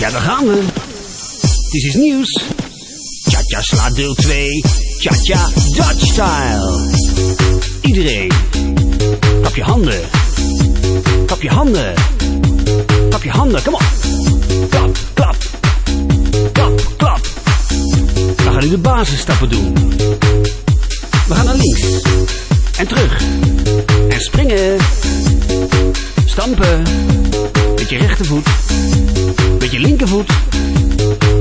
Ja, daar gaan we. Het is iets nieuws. Cha-cha slaat deel 2. Cha-cha Dutch Style. Iedereen. Klap je handen. Klap je handen. Klap je handen, kom op. Klap, klap. Klap, klap. We gaan nu de basisstappen doen. We gaan naar links. En terug. En springen. Stampen. Met je rechtervoet. Met je linkervoet.